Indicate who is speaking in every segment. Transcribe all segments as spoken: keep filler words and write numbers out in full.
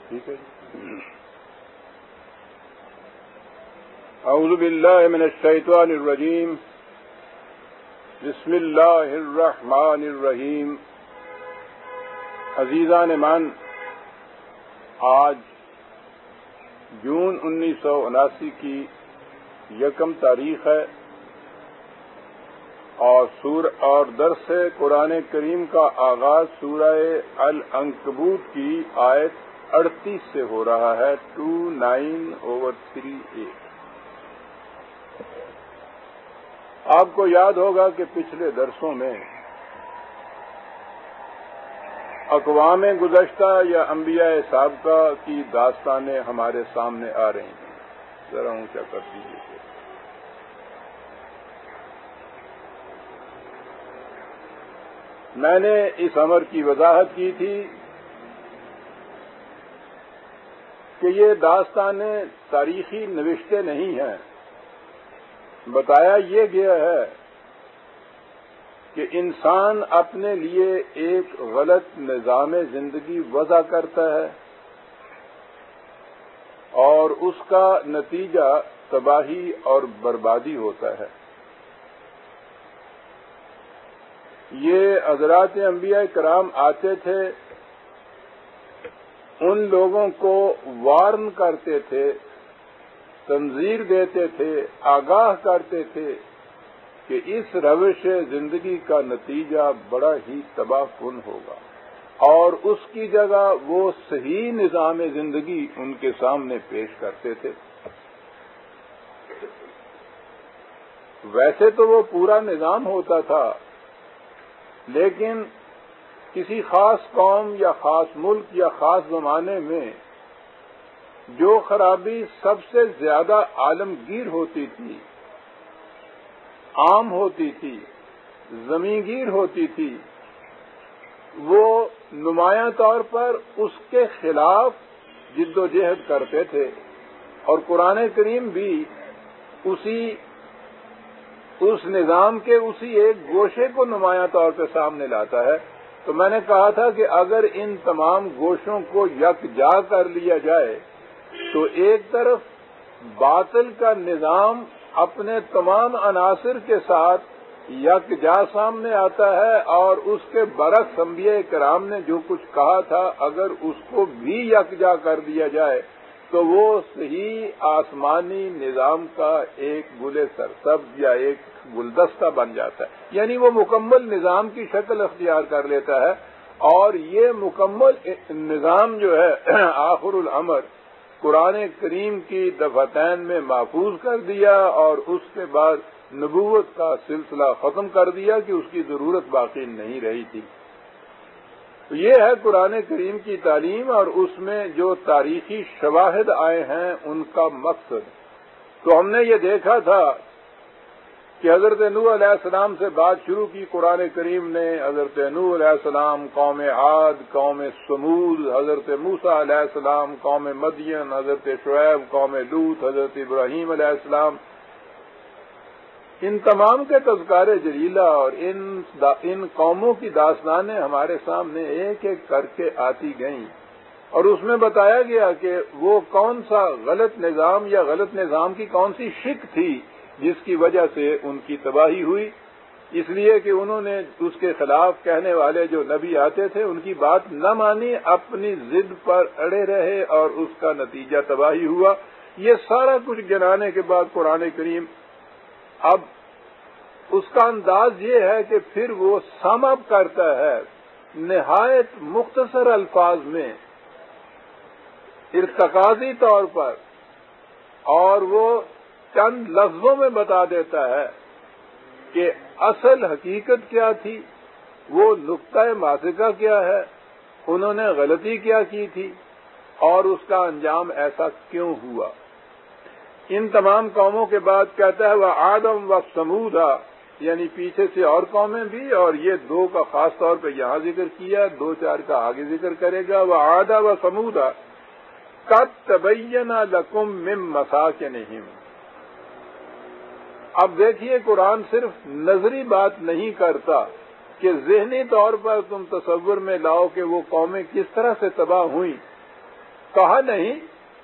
Speaker 1: ٹھیک ہے. اعوذ باللہ من الشیطان الرجیم. بسم اللہ الرحمن الرحیم. عزیزان من، آج جون انیس سو اناسی کی یکم تاریخ ہے اور سور اور درس قرآن کریم کا آغاز سورہ العنکبوت کی آیت اڑتیس سے ہو رہا ہے. Two nine over three eight. آپ کو یاد ہوگا کہ پچھلے درسوں میں اقوام گزشتہ یا انبیاء سابقہ کی داستانیں ہمارے سامنے آ رہی ہیں. ذرا اونچا کر دیجیے. میں نے اس امر کی وضاحت کی تھی کہ یہ داستانیں تاریخی نوشتے نہیں ہیں. بتایا یہ گیا ہے کہ انسان اپنے لیے ایک غلط نظام زندگی وضع کرتا ہے اور اس کا نتیجہ تباہی اور بربادی ہوتا ہے. یہ حضرات انبیاء کرام آتے تھے، ان لوگوں کو وارن کرتے تھے، تنذیر دیتے تھے، آگاہ کرتے تھے کہ اس روش زندگی کا نتیجہ بڑا ہی تباہ کن ہوگا، اور اس کی جگہ وہ صحیح نظام زندگی ان کے سامنے پیش کرتے تھے. ویسے تو وہ پورا نظام ہوتا تھا، لیکن کسی خاص قوم یا خاص ملک یا خاص زمانے میں جو خرابی سب سے زیادہ عالمگیر ہوتی تھی، عام ہوتی تھی، زمینگیر ہوتی تھی، وہ نمایاں طور پر اس کے خلاف جد و جہد کرتے تھے. اور قرآن کریم بھی اسی اس نظام کے اسی ایک گوشے کو نمایاں طور پہ سامنے لاتا ہے. تو میں نے کہا تھا کہ اگر ان تمام گوشوں کو یکجا کر لیا جائے تو ایک طرف باطل کا نظام اپنے تمام عناصر کے ساتھ یکجا سامنے آتا ہے، اور اس کے برعکس انبیاء کرام نے جو کچھ کہا تھا اگر اس کو بھی یکجا کر دیا جائے تو وہ صحیح آسمانی نظام کا ایک گل سرسبز یا ایک گلدستہ بن جاتا ہے. یعنی وہ مکمل نظام کی شکل اختیار کر لیتا ہے، اور یہ مکمل نظام جو ہے آخر الامر قرآن کریم کی دفعتین میں محفوظ کر دیا، اور اس کے بعد نبوت کا سلسلہ ختم کر دیا کہ اس کی ضرورت باقی نہیں رہی تھی. یہ ہے قرآن کریم کی تعلیم، اور اس میں جو تاریخی شواہد آئے ہیں ان کا مقصد. تو ہم نے یہ دیکھا تھا کہ حضرت نوح علیہ السلام سے بات شروع کی قرآن کریم نے. حضرت نوح علیہ السلام قوم عاد، قوم سمود، حضرت موسیٰ علیہ السلام قوم مدین، حضرت شعیب قوم لوط، حضرت ابراہیم علیہ السلام. ان تمام کے تذکار جلیلہ اور ان ان قوموں کی داستانیں ہمارے سامنے ایک ایک کر کے آتی گئیں، اور اس میں بتایا گیا کہ وہ کون سا غلط نظام یا غلط نظام کی کون سی شک تھی جس کی وجہ سے ان کی تباہی ہوئی. اس لیے کہ انہوں نے اس کے خلاف کہنے والے جو نبی آتے تھے ان کی بات نہ مانی، اپنی ضد پر اڑے رہے، اور اس کا نتیجہ تباہی ہوا. یہ سارا کچھ گنانے کے بعد قرآن کریم اب اس کا انداز یہ ہے کہ پھر وہ سم اپ کرتا ہے نہایت مختصر الفاظ میں، ارتقاضی طور پر، اور وہ چند لفظوں میں بتا دیتا ہے کہ اصل حقیقت کیا تھی، وہ نقطۂ ماسکہ کیا ہے، انہوں نے غلطی کیا کی تھی، اور اس کا انجام ایسا کیوں ہوا. ان تمام قوموں کے بعد کہتا ہے وہ آدم و سمودا، یعنی پیچھے سے اور قومیں بھی، اور یہ دو کا خاص طور پہ یہاں ذکر کیا، دو چار کا آگے ذکر کرے گا. وہ آدا و سمودا قد تبین لکم من مساکنہم. اب دیکھیے قرآن صرف نظری بات نہیں کرتا کہ ذہنی طور پر تم تصور میں لاؤ کہ وہ قومیں کس طرح سے تباہ ہوئیں، کہا نہیں،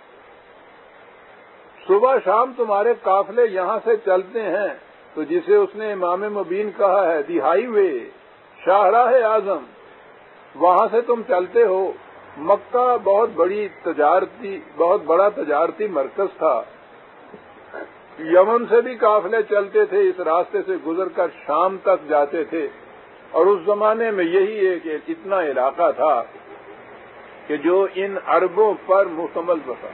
Speaker 1: صبح شام تمہارے قافلے یہاں سے چلتے ہیں، تو جسے اس نے امام مبین کہا ہے دی ہائی وے، شاہراہ اعظم، وہاں سے تم چلتے ہو۔ مکہ بہت بڑی تجارتی بہت بڑا تجارتی مرکز تھا، یمن سے بھی قافلے چلتے تھے، اس راستے سے گزر کر شام تک جاتے تھے، اور اس زمانے میں یہی ایک اتنا علاقہ تھا کہ جو ان عربوں پر مشتمل تھا۔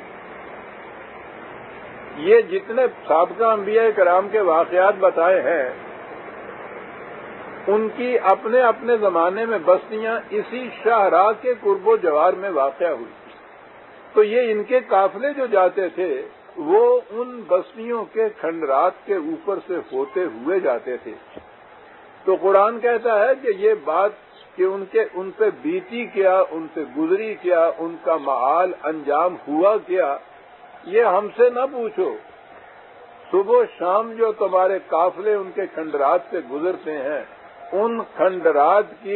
Speaker 1: یہ جتنے سابقہ انبیاء کرام کے واقعات بتائے ہیں، ان کی اپنے اپنے زمانے میں بستیاں اسی شاہراہ کے قرب و جوار میں واقع ہوئی، تو یہ ان کے قافلے جو جاتے تھے وہ ان بستیوں کے کھنڈرات کے اوپر سے ہوتے ہوئے جاتے تھے۔ تو قرآن کہتا ہے کہ یہ بات کہ ان کے ان پہ بیتی کیا، ان سے گزری کیا، ان کا معال انجام ہوا کیا، یہ ہم سے نہ پوچھو۔ صبح شام جو تمہارے قافلے ان کے کھنڈرات سے گزرتے ہیں، ان کھنڈرات کی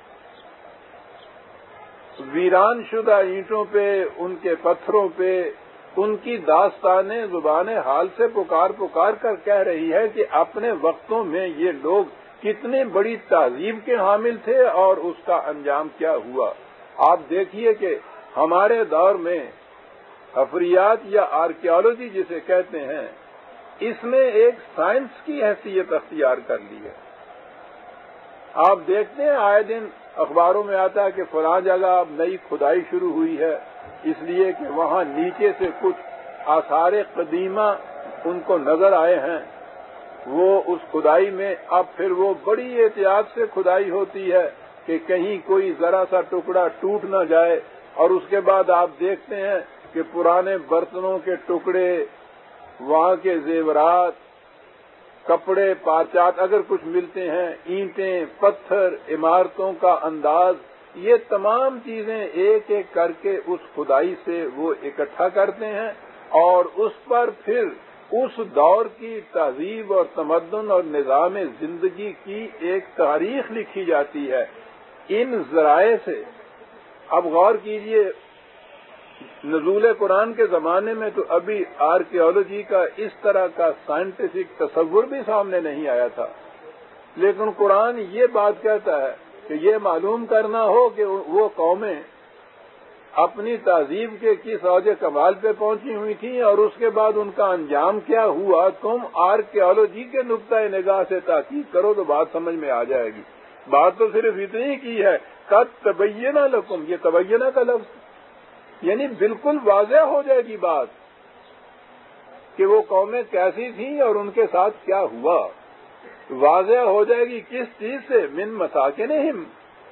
Speaker 1: ویران شدہ اینٹوں پہ، ان کے پتھروں پہ، ان کی داستانیں زبان حال سے پکار پکار کر کہہ رہی ہے کہ اپنے وقتوں میں یہ لوگ کتنی بڑی تہذیب کے حامل تھے اور اس کا انجام کیا ہوا۔ آپ دیکھیے کہ ہمارے دور میں حفریات یا آرکیالوجی جسے کہتے ہیں، اس نے ایک سائنس کی حیثیت اختیار کر لی ہے۔ آپ دیکھتے ہیں آئے دن اخباروں میں آتا ہے کہ فلاں جگہ اب نئی کھدائی شروع ہوئی ہے، اس لیے کہ وہاں نیچے سے کچھ آثار قدیمہ ان کو نظر آئے ہیں۔ وہ اس کھدائی میں اب پھر وہ بڑی احتیاط سے کھدائی ہوتی ہے کہ کہیں کوئی ذرا سا ٹکڑا ٹوٹ نہ جائے، اور اس کے بعد آپ دیکھتے ہیں کہ پرانے برتنوں کے ٹکڑے، وہاں کے زیورات، کپڑے، پارچات اگر کچھ ملتے ہیں، اینٹیں، پتھر، عمارتوں کا انداز، یہ تمام چیزیں ایک ایک کر کے اس کھدائی سے وہ اکٹھا کرتے ہیں، اور اس پر پھر اس دور کی تہذیب اور تمدن اور نظام زندگی کی ایک تاریخ لکھی جاتی ہے ان ذرائع سے۔ اب غور کیجئے، نزول قرآن کے زمانے میں تو ابھی آرکیالوجی کا اس طرح کا سائنٹیفک تصور بھی سامنے نہیں آیا تھا، لیکن قرآن یہ بات کہتا ہے کہ یہ معلوم کرنا ہو کہ وہ قومیں اپنی تہذیب کے کس اوج کمال پہ پہنچی ہوئی تھیں اور اس کے بعد ان کا انجام کیا ہوا، تم آرکیالوجی کے نقطۂ نگاہ سے تحقیق کرو تو بات سمجھ میں آ جائے گی۔ بات تو صرف اتنی کی ہے، قد تبین لکم، یہ تبینہ کا لفظ یعنی بالکل واضح ہو جائے گی بات کہ وہ قومیں کیسی تھیں اور ان کے ساتھ کیا ہوا۔ واضح ہو جائے گی کس چیز سے؟ من مساکنہم،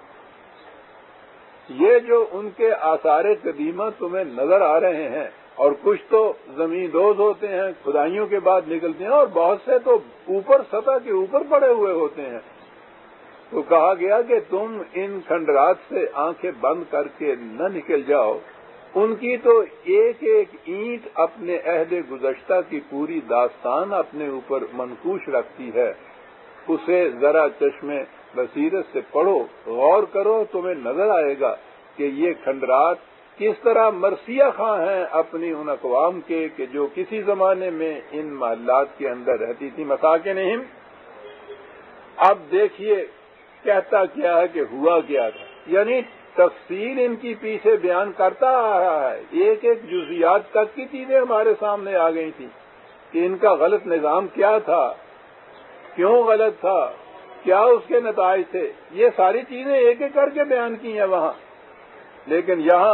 Speaker 1: یہ جو ان کے آثار قدیمہ تمہیں نظر آ رہے ہیں، اور کچھ تو زمین دوز ہوتے ہیں، کھدائیوں کے بعد نکلتے ہیں، اور بہت سے تو اوپر سطح کے اوپر پڑے ہوئے ہوتے ہیں۔ تو کہا گیا کہ تم ان کھنڈرات سے آنکھیں بند کر کے نہ نکل جاؤ۔ ان کی تو ایک ایک اینٹ اپنے عہد گزشتہ کی پوری داستان اپنے اوپر منقوش رکھتی ہے، اسے ذرا چشمے بصیرت سے پڑھو، غور کرو، تمہیں نظر آئے گا کہ یہ کھنڈرات کس طرح مرثیہ خواہ ہیں اپنی ان اقوام کے کہ جو کسی زمانے میں ان محلات کے اندر رہتی تھی۔ مساکنہم، اب دیکھیے کہتا کیا ہے کہ ہوا کیا تھا، یعنی تفصیل ان کی پیچھے بیان کرتا آ رہا ہے، ایک ایک جزیات تک کی چیزیں ہمارے سامنے آ گئی تھیں کہ ان کا غلط نظام کیا تھا، کیوں غلط تھا، کیا اس کے نتائج تھے، یہ ساری چیزیں ایک ایک کر کے بیان کی ہیں وہاں۔ لیکن یہاں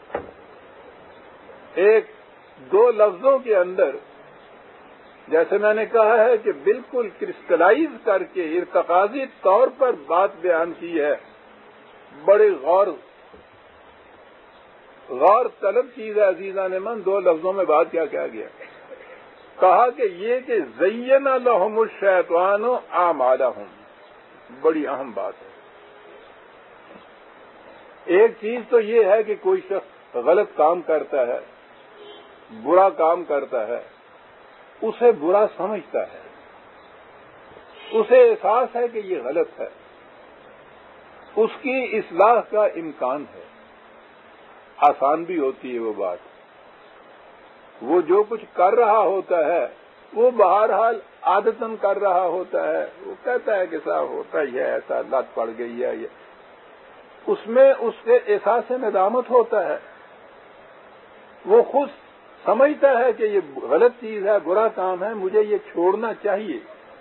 Speaker 1: ایک دو لفظوں کے اندر، جیسے میں نے کہا ہے کہ بالکل کرسٹلائز کر کے ارتقاضی طور پر بات بیان کی ہے، بڑے غور غور طلب چیز ہے عزیزان من۔ دو لفظوں میں بات کیا کیا گیا، کہا کہ یہ کہ زین لہم الشیطان اعمالہم، بڑی اہم بات ہے۔ ایک چیز تو یہ ہے کہ کوئی شخص غلط کام کرتا ہے، برا کام کرتا ہے، اسے برا سمجھتا ہے، اسے احساس ہے کہ یہ غلط ہے، اس کی اصلاح کا امکان ہے۔ آسان بھی ہوتی ہے وہ بات. وہ جو کچھ کر رہا ہوتا ہے وہ بہرحال عادتاً کر رہا ہوتا ہے. وہ کہتا ہے کہ صاحب ہوتا ہی ہے ایسا، لت پڑ گئی ہے. یہ اس میں اس کے احساس ندامت ہوتا ہے. وہ خود سمجھتا ہے کہ یہ غلط چیز ہے، برا کام ہے، مجھے یہ چھوڑنا چاہیے.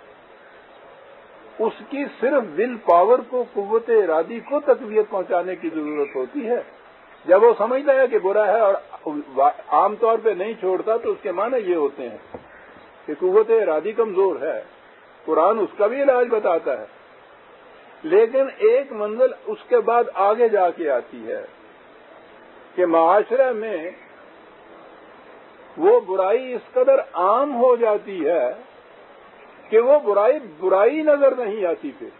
Speaker 1: اس کی صرف ول پاور کو، قوت ارادی کو تقویت پہنچانے کی ضرورت ہوتی ہے. جب وہ سمجھتا ہے کہ برا ہے اور عام طور پہ نہیں چھوڑتا تو اس کے معنی یہ ہوتے ہیں کہ قوت ارادی کمزور ہے. قرآن اس کا بھی علاج بتاتا ہے. لیکن ایک منزل اس کے بعد آگے جا کے آتی ہے کہ معاشرے میں وہ برائی اس قدر عام ہو جاتی ہے کہ وہ برائی برائی نظر نہیں آتی. پھر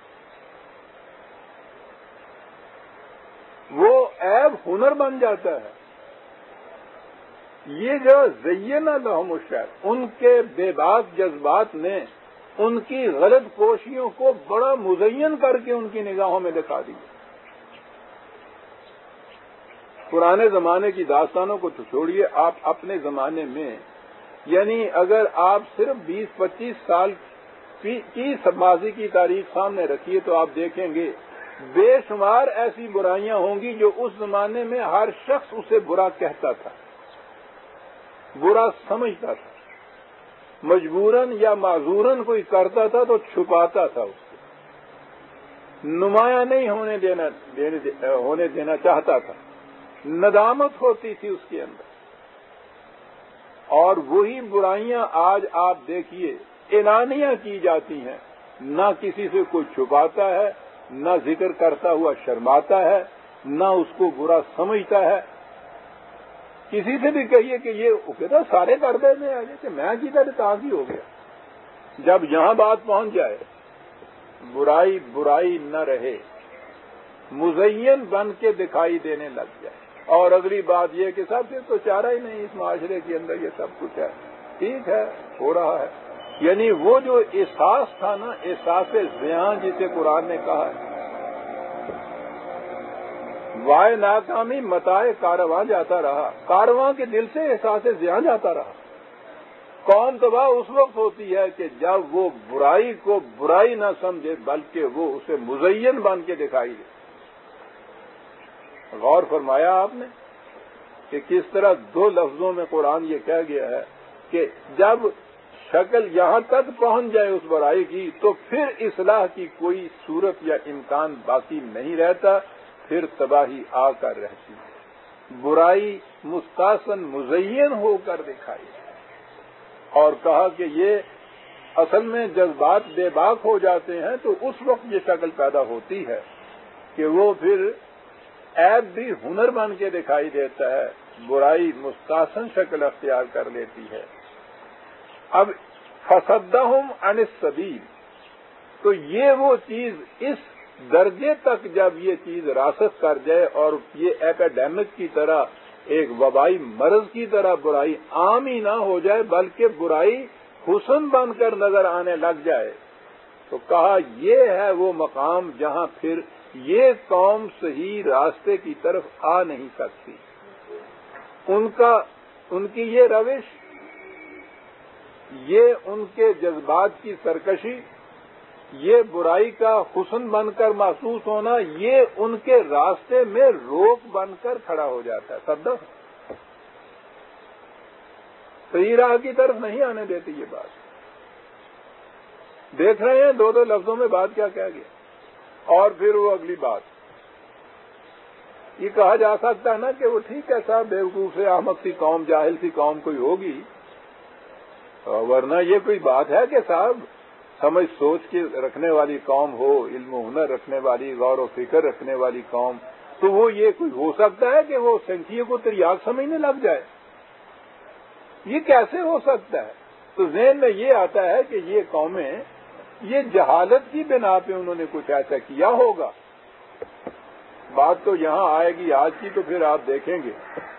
Speaker 1: وہ عیب ہنر بن جاتا ہے. یہ جو زینا لہم الشیطان، ان کے بے باک جذبات نے ان کی غلط کوششوں کو بڑا مزین کر کے ان کی نگاہوں میں دکھا دیا. پرانے زمانے کی داستانوں کو تو چھوڑیے، آپ اپنے زمانے میں، یعنی اگر آپ صرف بیس پچیس سال کی ماضی کی تاریخ سامنے رکھیے تو آپ دیکھیں گے بے شمار ایسی برائیاں ہوں گی جو اس زمانے میں ہر شخص اسے برا کہتا تھا، برا سمجھتا تھا. مجبوراً یا معذوراً کوئی کرتا تھا تو چھپاتا تھا، اس کو نمایاں نہیں ہونے دینا ہونے دینا چاہتا تھا. ندامت ہوتی تھی اس کے اندر. اور وہی برائیاں آج آپ دیکھیے اعلانیہ کی جاتی ہیں. نہ کسی سے کوئی چھپاتا ہے، نہ ذکر کرتا ہوا شرماتا ہے، نہ اس کو برا سمجھتا ہے. کسی سے بھی کہیے کہ یہ کہتا سارے کر دینے آگے کہ میں کدھر تاغی ہو گیا. جب یہاں بات پہنچ جائے برائی برائی نہ رہے، مزین بن کے دکھائی دینے لگ جائے. اور اگلی بات یہ کہ صاحب پھر تو چارہ ہی نہیں، اس معاشرے کے اندر یہ سب کچھ ہے، ٹھیک ہے ہو رہا ہے. یعنی وہ جو احساس تھا نا، احساس زیاں جسے قرآن نے کہا ہے، وائے ناکامی متائے کارواں جاتا رہا. کارواں کے دل سے احساس زیاں جاتا رہا. قوم تباہ اس وقت ہوتی ہے کہ جب وہ برائی کو برائی نہ سمجھے بلکہ وہ اسے مزین بن کے دکھائی دے. غور فرمایا آپ نے کہ کس طرح دو لفظوں میں قرآن یہ کہہ گیا ہے کہ جب شکل یہاں تک پہنچ جائے اس برائی کی تو پھر اصلاح کی کوئی صورت یا امکان باقی نہیں رہتا، پھر تباہی آ کر رہتی ہے. برائی مستحسن مزین ہو کر دکھائی اور کہا کہ یہ اصل میں جذبات بے باک ہو جاتے ہیں تو اس وقت یہ شکل پیدا ہوتی ہے کہ وہ پھر عیب بھی ہنر بن کے دکھائی دیتا ہے، برائی مستحسن شکل اختیار کر لیتی ہے. اب فصدہم عن السبیل، تو یہ وہ چیز اس درجے تک جب یہ چیز راست کر جائے اور یہ ایپیڈیمک کی طرح ایک وبائی مرض کی طرح برائی عام ہی نہ ہو جائے بلکہ برائی حسن بن کر نظر آنے لگ جائے، تو کہا یہ ہے وہ مقام جہاں پھر یہ قوم صحیح راستے کی طرف آ نہیں سکتی. ان کا ان کی یہ روش، یہ ان کے جذبات کی سرکشی، یہ برائی کا حسن بن کر محسوس ہونا، یہ ان کے راستے میں روک بن کر کھڑا ہو جاتا ہے. صدق صحیح راہ کی طرف نہیں آنے دیتی یہ بات. دیکھ رہے ہیں دو دو لفظوں میں بات کیا کہہ گیا. اور پھر وہ اگلی بات یہ کہا جا سکتا ہے نا کہ وہ ٹھیک ہے صاحب بیوقوف سے احمق سی قوم، جاہل سی قوم کوئی ہوگی، ورنہ یہ کوئی بات ہے کہ صاحب سمجھ سوچ کے رکھنے والی قوم ہو، علم و ہنر رکھنے والی، غور و فکر رکھنے والی قوم، تو وہ یہ کوئی ہو سکتا ہے کہ وہ سینکیے کو تریاک سمجھنے لگ جائے؟ یہ کیسے ہو سکتا ہے؟ تو ذہن میں یہ آتا ہے کہ یہ قومیں یہ جہالت کی بنا پہ انہوں نے کچھ ایسا کیا ہوگا. بات تو یہاں آئے گی آج کی، تو پھر آپ دیکھیں گے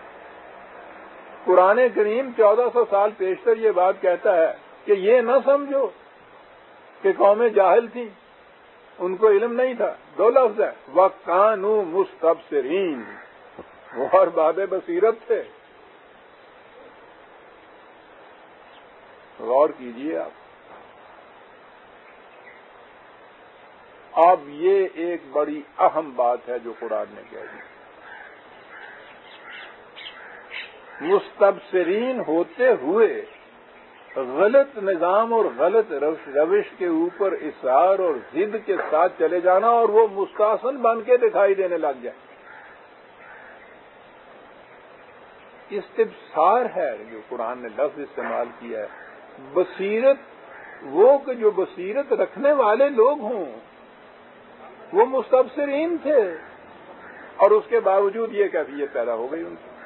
Speaker 1: قرآن کریم چودہ سو سال پیشتر یہ بات کہتا ہے کہ یہ نہ سمجھو کہ قومیں جاہل تھیں، ان کو علم نہیں تھا. دو لفظ ہیں، وَكَانُوا مُسْتَبْصِرِينَ، وہ اور باب بصیرت تھے. غور کیجیے آپ. اب یہ ایک بڑی اہم بات ہے جو قرآن نے کہہ دی. مستبصرین ہوتے ہوئے غلط نظام اور غلط روش کے اوپر اصرار اور ضد کے ساتھ چلے جانا اور وہ مستحسن بن کے دکھائی دینے لگ جائے. استبصار ہے جو قرآن نے لفظ استعمال کیا ہے. بصیرت وہ کہ جو بصیرت رکھنے والے لوگ ہوں وہ مستبصرین تھے اور اس کے باوجود یہ کیفیت پیدا ہو گئی ان کی.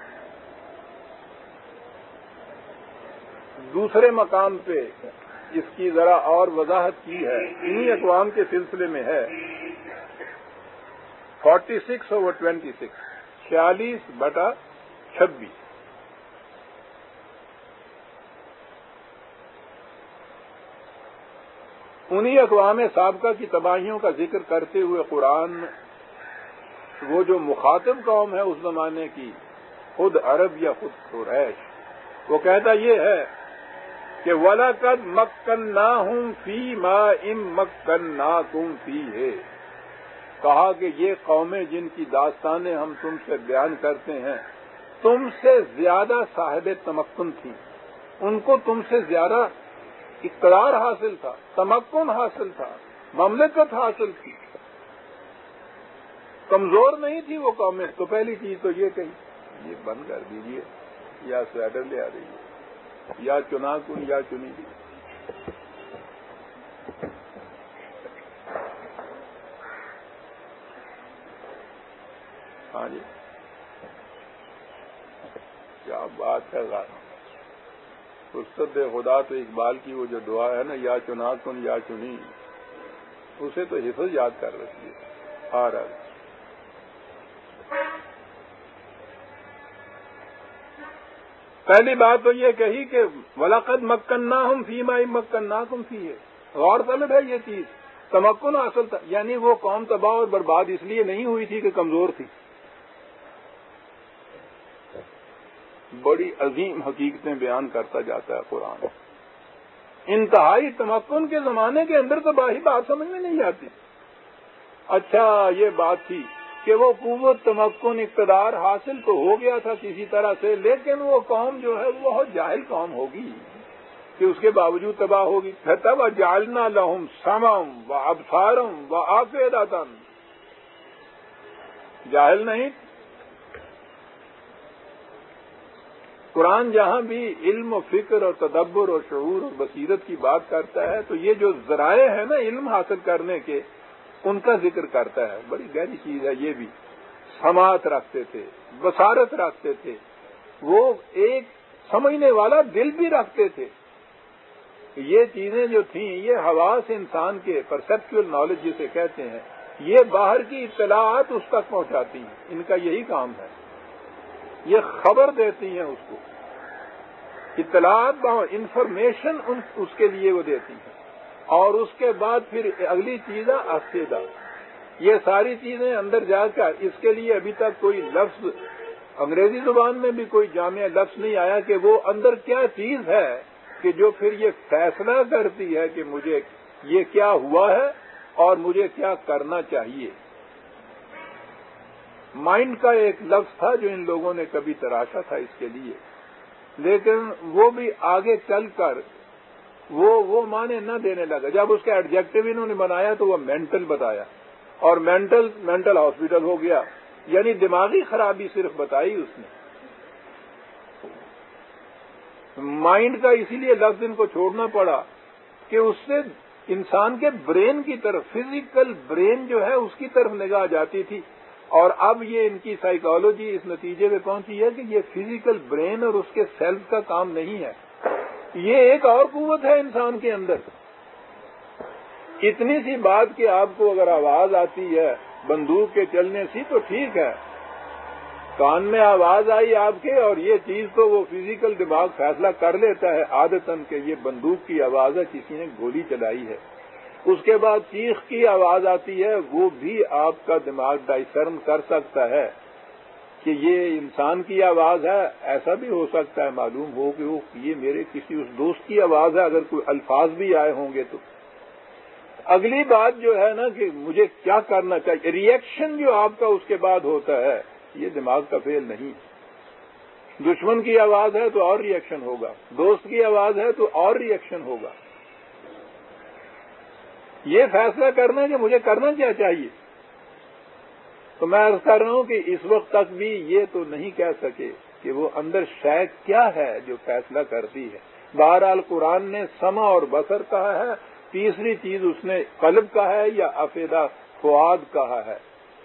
Speaker 1: دوسرے مقام پہ اس کی ذرا اور وضاحت کی ہے انہی اقوام کے سلسلے میں ہے forty six over twenty six چھیالیس بٹا چھبیس. انہی اقوام سابقہ کی تباہیوں کا ذکر کرتے ہوئے قرآن وہ جو مخاطب قوم ہے اس زمانے کی خود عرب یا خود قریش وہ کہتا یہ ہے کہ وَلَقَدْ مَكَّنَّاهُمْ فِي مَا إِن مَّكَّنَّاكُمْ فِيهِ. کہا کہ یہ قومیں جن کی داستانیں ہم تم سے بیان کرتے ہیں تم سے زیادہ صاحب تمکن تھی. ان کو تم سے زیادہ اقتدار حاصل تھا, تمکن حاصل تھا, مملکت حاصل تھی. کمزور نہیں تھی وہ قومیں. تو پہلی چیز تو یہ کہی یہ بند کر دیجیے یا سویٹر لے آ رہی ہے یا چنا کن یا چنی دی. ہاں جی کیا بات ہے. فرصت خدا تو اقبال کی وہ جو دعا ہے نا یا چنا کن یا چنی اسے تو حفظ یاد کر رکھی ہے. آ رہا ہے پہلی بات تو یہ کہی کہ وَلَقَدْ مَكَّنَّاهُمْ فِي مَا إِن مَّكَّنَّاكُمْ فِيهِ. غور طلب ہے یہ چیز. تمکن حاصل تھا یعنی وہ قوم تباہ اور برباد اس لیے نہیں ہوئی تھی کہ کمزور تھی. بڑی عظیم حقیقتیں بیان کرتا جاتا ہے قرآن. انتہائی تمکن کے زمانے کے اندر تباہی بات سمجھ میں نہیں آتی. اچھا یہ بات تھی کہ وہ قوت تمکن اقتدار حاصل تو ہو گیا تھا کسی طرح سے لیکن وہ قوم جو ہے وہ بہت جاہل قوم ہوگی کہ اس کے باوجود تباہ ہوگی. تب جعلنا لهم سمعا وابصارا وافئدة. جاہل نہیں. قرآن جہاں بھی علم و فکر اور تدبر اور شعور اور بصیرت کی بات کرتا ہے تو یہ جو ذرائع ہیں نا علم حاصل کرنے کے ان کا ذکر کرتا ہے. بڑی گہری چیز ہے یہ بھی. سماعت رکھتے تھے, بصارت رکھتے تھے, وہ ایک سمجھنے والا دل بھی رکھتے تھے. یہ چیزیں جو تھیں یہ حواس انسان کے پرسیپچول نالج جسے کہتے ہیں یہ باہر کی اطلاعات اس تک پہنچاتی ہیں. ان کا یہی کام ہے. یہ خبر دیتی ہیں اس کو. اطلاعات انفارمیشن اس کے لیے وہ دیتی ہیں اور اس کے بعد پھر اگلی چیز ہے افیدہ. یہ ساری چیزیں اندر جا کر اس کے لیے ابھی تک کوئی لفظ انگریزی زبان میں بھی کوئی جامع لفظ نہیں آیا کہ وہ اندر کیا چیز ہے کہ جو پھر یہ فیصلہ کرتی ہے کہ مجھے یہ کیا ہوا ہے اور مجھے کیا کرنا چاہیے. مائنڈ کا ایک لفظ تھا جو ان لوگوں نے کبھی تراشا تھا اس کے لیے لیکن وہ بھی آگے چل کر وہ وہ معنی نہ دینے لگا. جب اس کا ایڈجیکٹو انہوں نے بنایا تو وہ مینٹل بتایا اور مینٹل مینٹل ہاسپٹل ہو گیا. یعنی دماغی خرابی صرف بتائی اس نے. مائنڈ کا اسی لیے لفظ ان کو چھوڑنا پڑا کہ اس سے انسان کے برین کی طرف فزیکل برین جو ہے اس کی طرف نگاہ جاتی تھی اور اب یہ ان کی سائیکالوجی اس نتیجے میں پہنچی ہے کہ یہ فزیکل برین اور اس کے سیلف کا کام نہیں ہے. یہ ایک اور قوت ہے انسان کے اندر. اتنی سی بات کہ آپ کو اگر آواز آتی ہے بندوق کے چلنے سی تو ٹھیک ہے, کان میں آواز آئی آپ کے اور یہ چیز تو وہ فزیکل دماغ فیصلہ کر لیتا ہے عادتاً کہ یہ بندوق کی آواز ہے, کسی نے گولی چلائی ہے. اس کے بعد چیخ کی آواز آتی ہے, وہ بھی آپ کا دماغ ڈائسرن کر سکتا ہے کہ یہ انسان کی آواز ہے، ایسا بھی ہو سکتا ہے معلوم ہو کہ وہ یہ میرے کسی اس دوست کی آواز ہے، اگر کوئی الفاظ بھی آئے ہوں گے تو اگلی بات جو ہے نا کہ مجھے کیا کرنا چاہیے، ری ایکشن جو آپ کا اس کے بعد ہوتا ہے یہ دماغ کا فعل نہیں۔ دشمن کی آواز ہے تو اور ری ایکشن ہوگا، دوست کی آواز ہے تو اور ری ایکشن ہوگا۔ یہ فیصلہ کرنا کہ مجھے کرنا کیا چاہیے، تو میں عرض کر رہا ہوں کہ اس وقت تک بھی یہ تو نہیں کہہ سکے کہ وہ اندر شے کیا ہے جو فیصلہ کرتی ہے۔ بہرحال قرآن نے سمع اور بصر کہا ہے، تیسری چیز اس نے قلب کہا ہے یا افئدہ فؤاد کہا ہے۔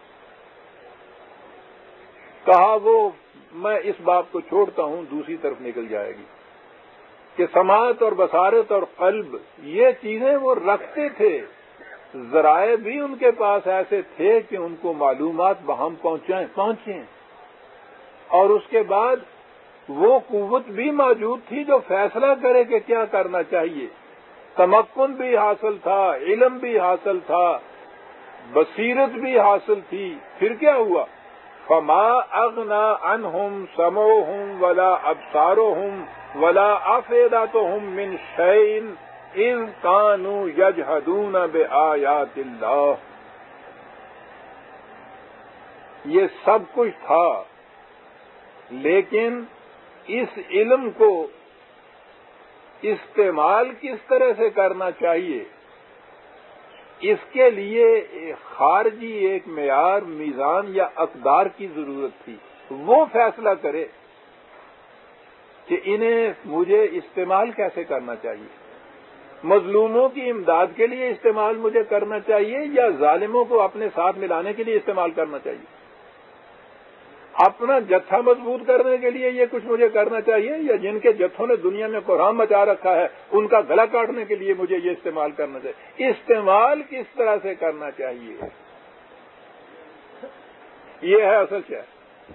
Speaker 1: کہا وہ میں اس بات کو چھوڑتا ہوں، دوسری طرف نکل جائے گی کہ سماعت اور بصارت اور قلب یہ چیزیں وہ رکھتے تھے، ذرائع بھی ان کے پاس ایسے تھے کہ ان کو معلومات بہم پہنچائیں پہنچیں، اور اس کے بعد وہ قوت بھی موجود تھی جو فیصلہ کرے کہ کیا کرنا چاہیے، تمکن بھی حاصل تھا، علم بھی حاصل تھا، بصیرت بھی حاصل تھی۔ پھر کیا ہوا؟ فما اغنا عنہم سمعہم ولا ابصارہم ولا افئدتہم من شیء اذ کانوا یجحدون بآیات اللہ۔ یہ سب کچھ تھا، لیکن اس علم کو استعمال کس طرح سے کرنا چاہیے، اس کے لیے خارجی ایک معیار، میزان یا اقدار کی ضرورت تھی۔ وہ فیصلہ کرے کہ انہیں مجھے استعمال کیسے کرنا چاہیے، مظلوموں کی امداد کے لیے استعمال مجھے کرنا چاہیے یا ظالموں کو اپنے ساتھ ملانے کے لیے استعمال کرنا چاہیے، اپنا جتھا مضبوط کرنے کے لیے یہ کچھ مجھے کرنا چاہیے، یا جن کے جتھوں نے دنیا میں قرآن مچا رکھا ہے ان کا گلا کاٹنے کے لیے مجھے یہ استعمال کرنا چاہیے۔ استعمال کس طرح سے کرنا چاہیے، یہ ہے اصل شے۔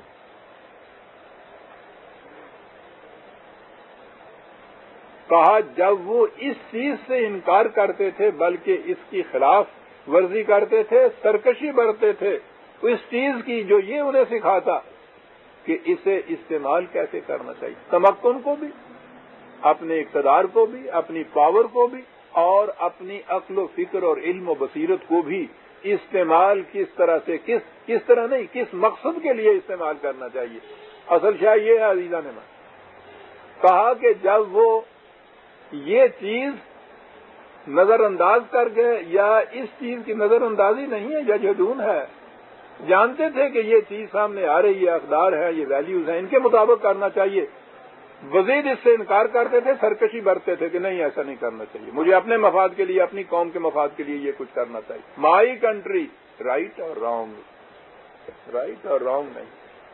Speaker 1: کہا جب وہ اس چیز سے انکار کرتے تھے بلکہ اس کی خلاف ورزی کرتے تھے، سرکشی برتتے تھے اس چیز کی جو یہ انہیں سکھاتا کہ اسے استعمال کیسے کرنا چاہیے، تمکن کو بھی، اپنے اقتدار کو بھی، اپنی پاور کو بھی، اور اپنی عقل و فکر اور علم و بصیرت کو بھی استعمال کس طرح سے، کس کس طرح نہیں، کس مقصد کے لیے استعمال کرنا چاہیے۔ اصل شاہ یہ ہے عزیزان نے کہا کہ جب وہ یہ چیز نظر انداز کر گئے، یا اس چیز کی نظر اندازی نہیں ہے، یجحدون ہے، جانتے تھے کہ یہ چیز سامنے آ رہی ہے، اقدار ہے، یہ ویلیوز ہیں، ان کے مطابق کرنا چاہیے، مزید اس سے انکار کرتے تھے، سرکشی برتتے تھے کہ نہیں ایسا نہیں کرنا چاہیے، مجھے اپنے مفاد کے لیے، اپنی قوم کے مفاد کے لیے یہ کچھ کرنا چاہیے۔ مائی کنٹری، رائٹ اور رانگ، رائٹ اور رانگ نہیں۔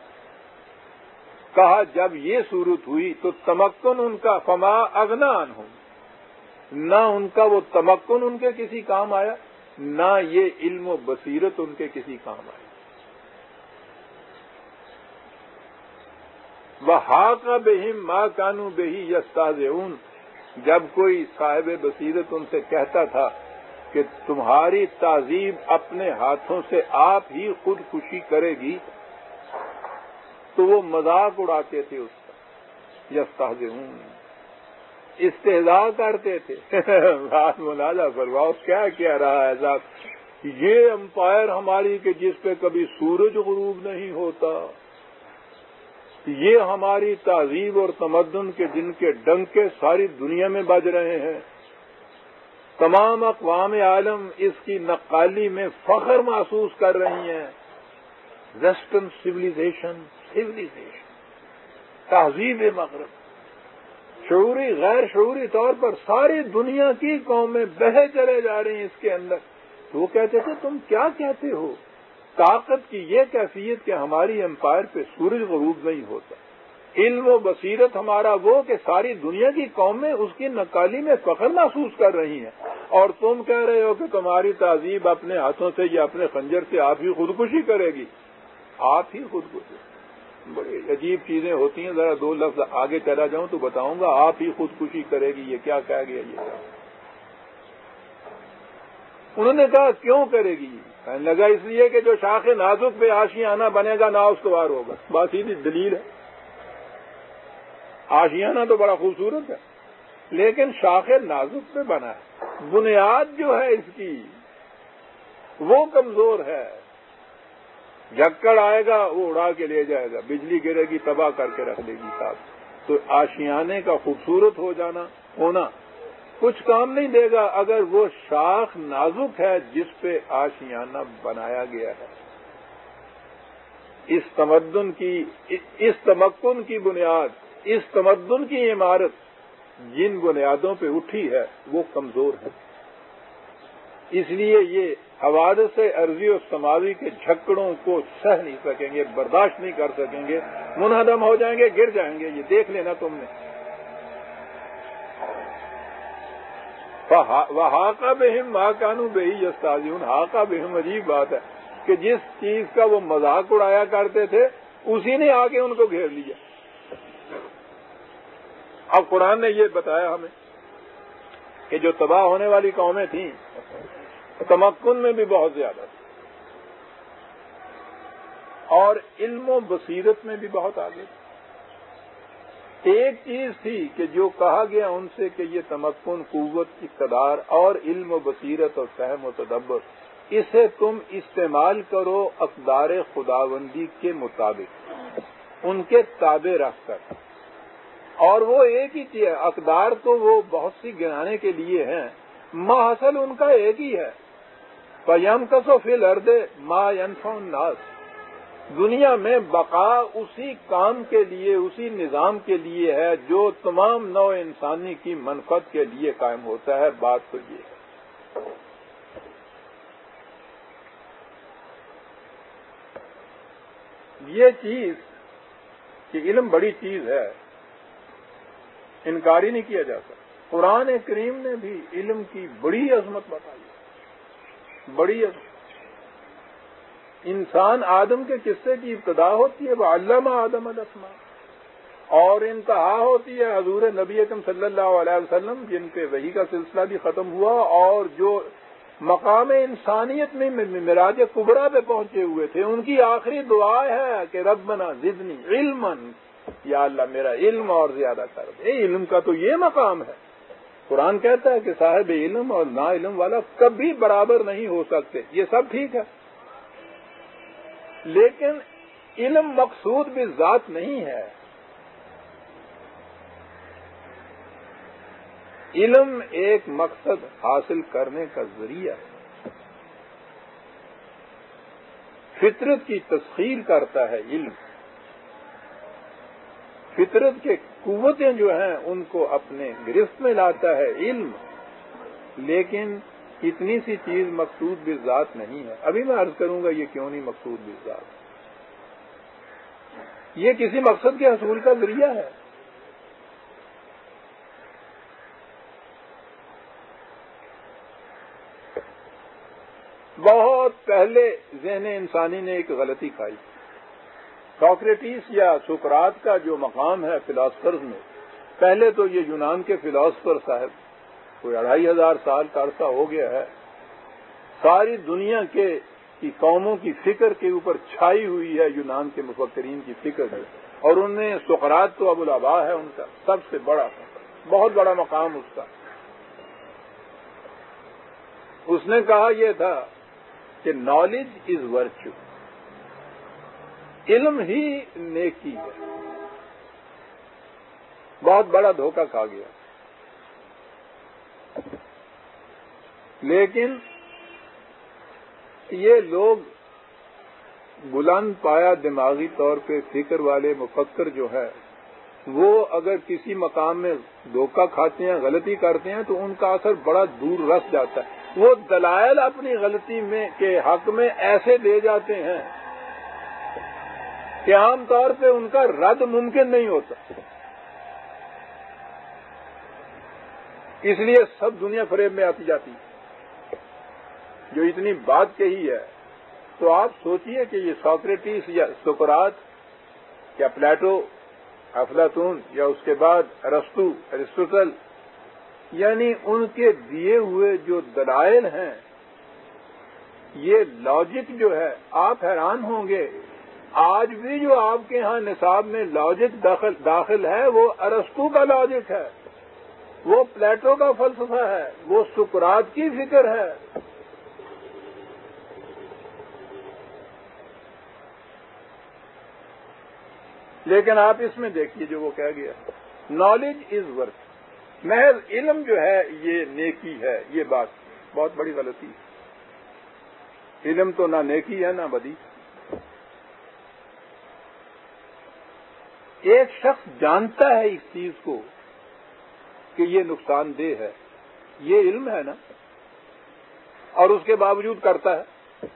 Speaker 1: کہا جب یہ صورت ہوئی تو تمکن ان کا فما اغنا عنہم، نہ ان کا وہ تمکن ان کے کسی کام آیا، نہ یہ علم و بصیرت ان کے کسی کام آئی۔ وحاق بہم ما کانوا بہ یستہزئون، جب کوئی صاحب بصیرت ان سے کہتا تھا کہ تمہاری تعظیم اپنے ہاتھوں سے آپ ہی خودکشی کرے گی، تو وہ مذاق اڑاتے تھے اس کا، یستہزئون، استہزاء کرتے تھے۔ بات ملاحظہ فرماؤ کیا کہہ رہا ہے صاحب، یہ امپائر ہماری کہ جس پہ کبھی سورج غروب نہیں ہوتا، یہ ہماری تہذیب اور تمدن کے جن کے ڈنکے ساری دنیا میں بج رہے ہیں، تمام اقوام عالم اس کی نقالی میں فخر محسوس کر رہی ہیں، ویسٹرن سویلائزیشن سویلائزیشن تہذیب مغرب، شعوری غیر شعوری طور پر ساری دنیا کی قومیں بہے چلے جا رہی ہیں اس کے اندر۔ تو وہ کہتے تھے تم کیا کہتے ہو، طاقت کی یہ کیفیت کہ ہماری امپائر پہ سورج غروب نہیں ہوتا، علم و بصیرت ہمارا وہ کہ ساری دنیا کی قومیں اس کی نقالی میں فخر محسوس کر رہی ہیں، اور تم کہہ رہے ہو کہ تمہاری تہذیب اپنے ہاتھوں سے یا اپنے خنجر سے آپ ہی خودکشی کرے گی، آپ ہی خودکشی۔ بڑی عجیب چیزیں ہوتی ہیں، ذرا دو لفظ آگے چلا جاؤں تو بتاؤں گا، آپ ہی خودکشی کرے گی، یہ کیا کہہ گیا؟ یہ انہوں نے کہا کیوں کرے گی، کہنے لگا اس لیے کہ جو شاخ نازک پہ آشیانہ بنے گا نااستوار ہوگا. بات سیدھی دلیل ہے. آشیانہ تو بڑا خوبصورت ہے لیکن شاخ نازک پہ بنا ہے. بنیاد جو ہے اس کی وہ کمزور ہے. جھکڑ آئے گا وہ اڑا کے لے جائے گا, بجلی گرے گی تباہ کر کے رکھ لے گی صاحب. تو آشیانے کا خوبصورت ہو جانا ہونا کچھ کام نہیں دے گا اگر وہ شاخ نازک ہے جس پہ آشیانہ بنایا گیا ہے. اس تمدن کی اس تمکن کی بنیاد, اس تمدن کی عمارت جن بنیادوں پہ اٹھی ہے وہ کمزور ہے. اس لیے یہ حوادث ارضی و سماوی کے جھکڑوں کو سہ نہیں سکیں گے, برداشت نہیں کر سکیں گے, منہدم ہو جائیں گے, گر جائیں گے. یہ دیکھ لینا تم نے. وَحَاقَ بِهِمْ مَا كَانُوا بِهِ يَسْتَهْزِئُونَ. حاقہ بہم عجیب بات ہے کہ جس چیز کا وہ مذاق اڑایا کرتے تھے اسی نے آ کے ان کو گھیر لیا. اب قرآن نے یہ بتایا ہمیں کہ جو تباہ ہونے والی قومیں تھیں تمکن میں بھی بہت زیادہ تھی اور علم و بصیرت میں بھی بہت آگے تھی. ایک چیز تھی کہ جو کہا گیا ان سے کہ یہ تمکن, قوت, اقتدار اور علم و بصیرت اور فہم و تدبر, اسے تم استعمال کرو اقدار خداوندی کے مطابق, ان کے تابع رکھ کر. اور وہ ایک ہی چیز ہے, اقدار تو وہ بہت سی گنانے کے لیے ہیں, محصل ان کا ایک ہی ہے. فَيَمْكَثُ فِي الْأَرْضِ مَا يَنْفَعُ النَّاسَ. دنیا میں بقا اسی کام کے لیے, اسی نظام کے لیے ہے جو تمام نوع انسانی کی منفعت کے لیے قائم ہوتا ہے. بات تو یہ ہے. یہ چیز کہ علم بڑی چیز ہے انکار ہی نہیں کیا جاتا. قرآن کریم نے بھی علم کی بڑی عظمت بتائی, بڑی عظمت. انسان آدم کے قصے کی ابتدا ہوتی ہے وَعَلَّمَ آدَمَ الْأَسْمَاءَ, اور انتہا ہوتی ہے حضور نبی اکرم صلی اللہ علیہ وسلم جن پہ وحی کا سلسلہ بھی ختم ہوا اور جو مقام انسانیت میں معراج کبریٰ پہ پہنچے ہوئے تھے. ان کی آخری دعا ہے کہ ربنا زدنی علما, یا اللہ میرا علم اور زیادہ کر دے. علم کا تو یہ مقام ہے. قرآن کہتا ہے کہ صاحب علم اور نا علم والا کبھی برابر نہیں ہو سکتے. یہ سب ٹھیک ہے لیکن علم مقصود بھی ذات نہیں ہے. علم ایک مقصد حاصل کرنے کا ذریعہ ہے. فطرت کی تسخیر کرتا ہے علم. فطرت کے قوتیں جو ہیں ان کو اپنے گرفت میں لاتا ہے علم. لیکن اتنی سی چیز مقصود بھی ذات نہیں ہے. ابھی میں عرض کروں گا یہ کیوں نہیں مقصود بھی ذات. یہ کسی مقصد کے حصول کا ذریعہ ہے. بہت پہلے ذہن انسانی نے ایک غلطی کھائی. سوکریٹس یا سقراط کا جو مقام ہے فلاسفرز میں, پہلے تو یہ یونان کے فلاسفر صاحب کوئی اڑھائی ہزار سال کا عرصہ ہو گیا ہے, ساری دنیا کے کی قوموں کی فکر کے اوپر چھائی ہوئی ہے یونان کے مفکرین کی فکر ہے. اور ان میں سقراط تو ابو الآباء ہے ان کا سب سے بڑا, بہت بڑا مقام اس کا. اس نے کہا یہ تھا کہ نالج از ورچو, علم ہی نیکی ہے. بہت بڑا دھوکہ کھا گیا. لیکن یہ لوگ بلند پایا دماغی طور پہ فکر والے مفکر جو ہے وہ اگر کسی مقام میں دھوکہ کھاتے ہیں, غلطی کرتے ہیں تو ان کا اثر بڑا دور رس جاتا ہے. وہ دلائل اپنی غلطی میں کے حق میں ایسے دے جاتے ہیں کہ عام طور پہ ان کا رد ممکن نہیں ہوتا. اس لیے سب دنیا فریب میں آتی جاتی ہے. جو اتنی بات کہی ہے تو آپ سوچئے کہ یہ سوکریٹس یا سقراط یا پلیٹو, افلاطون یا اس کے بعد ارسطو, ایرسٹوٹل, یعنی ان کے دیے ہوئے جو دلائل ہیں یہ لاجک جو ہے آپ حیران ہوں گے، آج بھی جو آپ کے ہاں نصاب میں لاجک داخل داخل ہے وہ ارسطو کا لاجک ہے، وہ پلیٹو کا فلسفہ ہے، وہ سقراط کی فکر ہے۔ لیکن آپ اس میں دیکھیے جو وہ کہہ گیا، نالج از ورتھ، محض علم جو ہے یہ نیکی ہے، یہ بات بہت بڑی غلطی ہے۔ علم تو نہ نیکی ہے نہ بدی۔ ایک شخص جانتا ہے اس چیز کو کہ یہ نقصان دہ ہے، یہ علم ہے نا، اور اس کے باوجود کرتا ہے،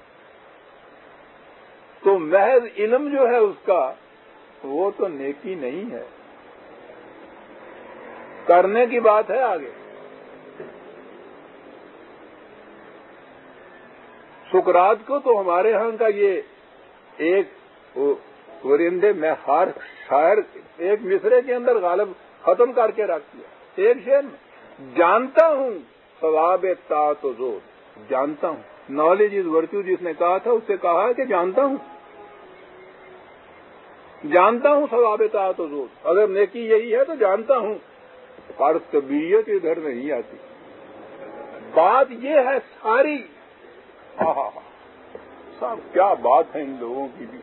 Speaker 1: تو محض علم جو ہے اس کا وہ تو نیکی نہیں ہے، کرنے کی بات ہے آگے۔ سقراط کو تو ہمارے ہاں کا یہ ایک ورندے میں خار شاعر ایک مصرے کے اندر غالب ختم کر کے رکھ دیا، ایک شعر میں، جانتا ہوں ثواب طاعت و زہد، جانتا ہوں، نالج از ورچو جس نے کہا تھا اس سے کہا کہ جانتا ہوں، جانتا ہوں ثواب طاعت و زہد، اگر نیکی یہی ہے تو جانتا ہوں، پر طبیعت ادھر نہیں آتی۔ بات یہ ہے ساری، ہاں صاحب کیا بات ہے ان لوگوں کی بھی۔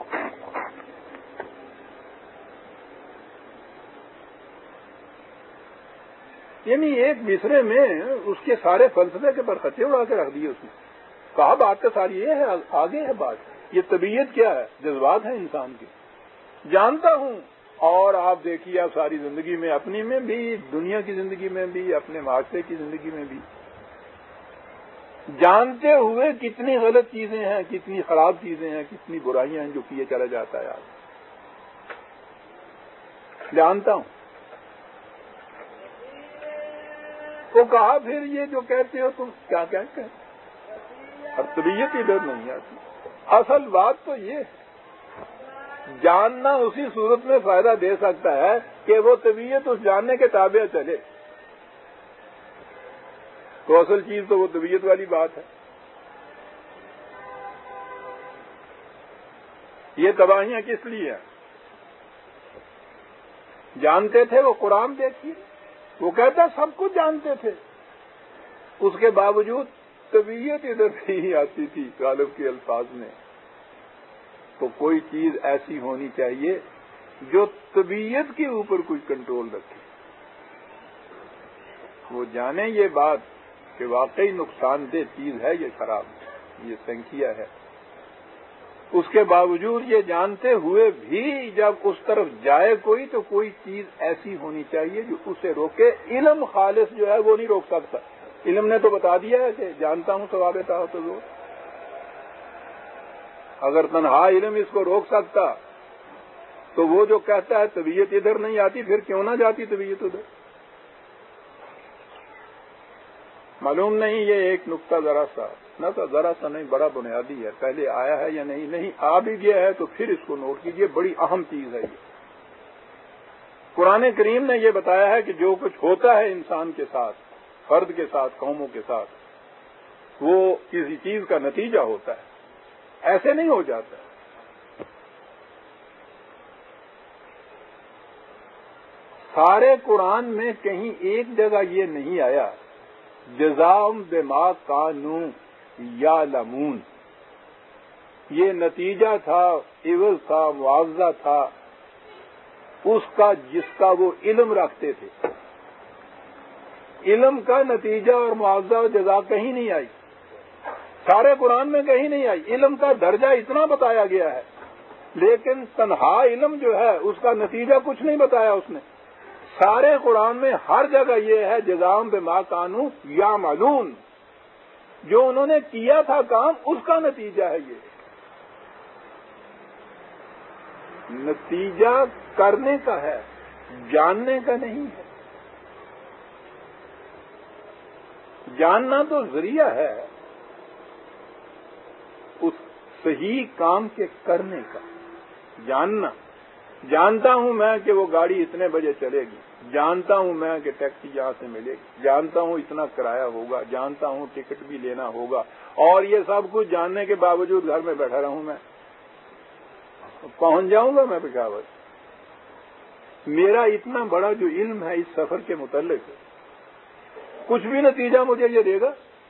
Speaker 1: یعنی ایک مصرے میں اس کے سارے فلسفے کے پر خطے اڑا کے رکھ دیے اس نے، کہا بات کا ساری یہ ہے، آگے ہے بات، یہ طبیعت کیا ہے، جذبات ہیں انسان کے، جانتا ہوں۔ اور آپ دیکھیے آپ ساری زندگی میں، اپنی میں بھی، دنیا کی زندگی میں بھی، اپنے معاشرے کی زندگی میں بھی، جانتے ہوئے کتنی غلط چیزیں ہیں، کتنی خراب چیزیں ہیں، کتنی برائیاں ہیں جو کیے چلا جاتا ہے آج، جانتا ہوں۔ تو کہا پھر یہ جو کہتے ہو تم کیا کہتے ہیں، اور طبیعت ادھر نہیں آتی۔ اصل بات تو یہ ہے، جاننا اسی صورت میں فائدہ دے سکتا ہے کہ وہ طبیعت اس جاننے کے تابع چلے، تو اصل چیز تو وہ طبیعت والی بات ہے۔ یہ تباہیاں کس لیے ہیں؟ جانتے تھے وہ قرآن دیکھیے، وہ کہتا سب کچھ جانتے تھے، اس کے باوجود طبیعت ادھر نہیں آتی تھی غالب کے الفاظ میں۔ تو کوئی چیز ایسی ہونی چاہیے جو طبیعت کے اوپر کچھ کنٹرول رکھے، وہ جانے یہ بات کہ واقعی نقصان دہ چیز ہے یہ شراب، یہ سنکھیا ہے، اس کے باوجود یہ جانتے ہوئے بھی جب اس طرف جائے کوئی تو کوئی چیز ایسی ہونی چاہیے جو اسے روکے۔ علم خالص جو ہے وہ نہیں روک سکتا، علم نے تو بتا دیا ہے کہ جانتا ہوں ثواب طاعت و زہد۔ اگر تنہا علم اس کو روک سکتا تو وہ جو کہتا ہے طبیعت ادھر نہیں آتی، پھر کیوں نہ جاتی طبیعت ادھر؟ معلوم نہیں یہ ایک نقطہ ذرا سا نہ تو ذرا سا نہیں، بڑا بنیادی ہے، پہلے آیا ہے یا نہیں، نہیں آ بھی گیا ہے تو پھر اس کو نوٹ کیجیے، بڑی اہم چیز ہے یہ۔ قرآن کریم نے یہ بتایا ہے کہ جو کچھ ہوتا ہے انسان کے ساتھ، فرد کے ساتھ، قوموں کے ساتھ، وہ کسی چیز کا نتیجہ ہوتا ہے، ایسے نہیں ہو جاتا۔ سارے قرآن میں کہیں ایک جگہ یہ نہیں آیا جزاؤم بما کانوا یعلمون، یہ نتیجہ تھا، عوض تھا، معاوضہ تھا اس کا جس کا وہ علم رکھتے تھے۔ علم کا نتیجہ اور معاوضہ اور جزا کہیں نہیں آئی، سارے قرآن میں کہیں نہیں آئی۔ علم کا درجہ اتنا بتایا گیا ہے، لیکن تنہا علم جو ہے اس کا نتیجہ کچھ نہیں بتایا اس نے۔ سارے قرآن میں ہر جگہ یہ ہے جزاؤم بما کانوا یعملون، جو انہوں نے کیا تھا کام اس کا نتیجہ ہے یہ۔ نتیجہ کرنے کا ہے، جاننے کا نہیں ہے۔ جاننا تو ذریعہ ہے اس صحیح کام کے کرنے کا، جاننا۔ جانتا ہوں میں کہ وہ گاڑی اتنے بجے چلے گی، جانتا ہوں میں کہ ٹیکسی یہاں سے ملے گی، جانتا ہوں اتنا کرایہ ہوگا، جانتا ہوں ٹکٹ بھی لینا ہوگا، اور یہ سب کچھ جاننے کے باوجود گھر میں بیٹھا رہوں میں، پہنچ جاؤں گا میں پشاور۔ میرا اتنا بڑا جو علم ہے اس سفر کے متعلق، کچھ بھی نتیجہ مجھے یہ دے گا؟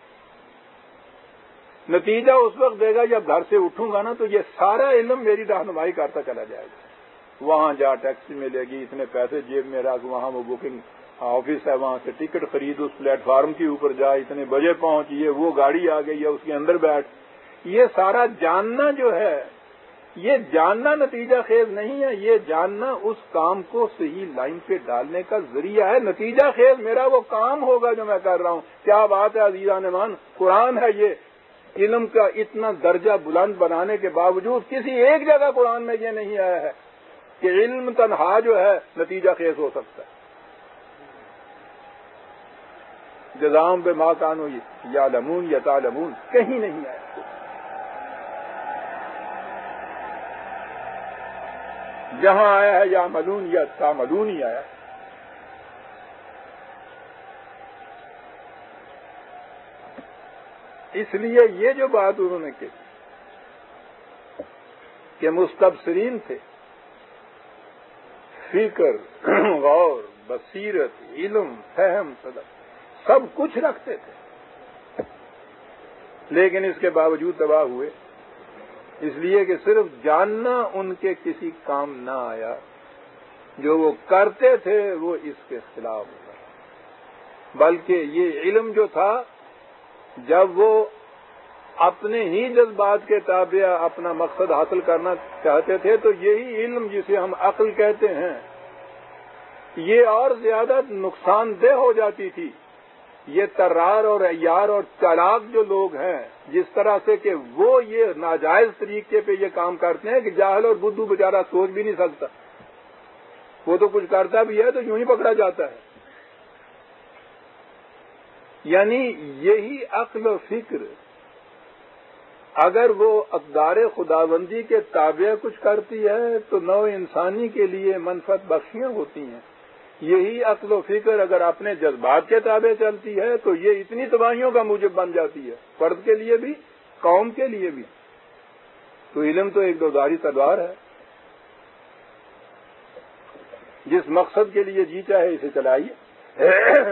Speaker 1: نتیجہ اس وقت دے گا جب گھر سے اٹھوں گا نا، تو یہ سارا علم میری رہنمائی کرتا چلا جائے گا۔ وہاں جا ٹیکسی ملے گی، اتنے پیسے جیب میں رکھ، وہاں وہ بکنگ آفس ہے وہاں سے ٹکٹ خرید، اس پلیٹ فارم کے اوپر جا، اتنے بجے پہنچیے، وہ گاڑی آ گئی ہے اس کے اندر بیٹھ، یہ سارا جاننا جو ہے، یہ جاننا نتیجہ خیز نہیں ہے، یہ جاننا اس کام کو صحیح لائن پہ ڈالنے کا ذریعہ ہے۔ نتیجہ خیز میرا وہ کام ہوگا جو میں کر رہا ہوں۔ کیا بات ہے عزیزان ایمان، قرآن ہے یہ، علم کا اتنا درجہ بلند بنانے کے باوجود کسی ایک جگہ قرآن میں یہ نہیں آیا ہے کہ علم تنہا جو ہے نتیجہ خیز ہو سکتا ہے۔ جزام بے ما کانوا یعلمون یا تعلمون کہیں نہیں آیا۔ جہاں آیا ہے یا ملون یا تعملون ہی آیا۔ اس لیے یہ جو بات انہوں نے کی کہ مستبصرین تھے، فکر، غور، بصیرت، علم، فہم، صدق سب کچھ رکھتے تھے، لیکن اس کے باوجود تباہ ہوئے، اس لیے کہ صرف جاننا ان کے کسی کام نہ آیا، جو وہ کرتے تھے وہ اس کے خلاف تھا۔ بلکہ یہ علم جو تھا، جب وہ اپنے ہی جذبات کے تابع اپنا مقصد حاصل کرنا چاہتے تھے، تو یہی علم جسے ہم عقل کہتے ہیں، یہ اور زیادہ نقصان دہ ہو جاتی تھی۔ یہ ترار اور عیار اور چالاک جو لوگ ہیں، جس طرح سے کہ وہ یہ ناجائز طریقے پہ یہ کام کرتے ہیں کہ جاہل اور بدھو بیچارہ سوچ بھی نہیں سکتا، وہ تو کچھ کرتا بھی ہے تو یوں ہی پکڑا جاتا ہے۔ یعنی یہی عقل و فکر اگر وہ اقدار خداوندی کے تابع کچھ کرتی ہے تو نوع انسانی کے لیے منفعت بخشیاں ہوتی ہیں۔ یہی عقل و فکر اگر اپنے جذبات کے تابع چلتی ہے تو یہ اتنی تباہیوں کا موجب بن جاتی ہے، فرد کے لیے بھی، قوم کے لیے بھی۔ تو علم تو ایک دوزاری تلوار ہے، جس مقصد کے لیے جی چاہے اسے چلائیے۔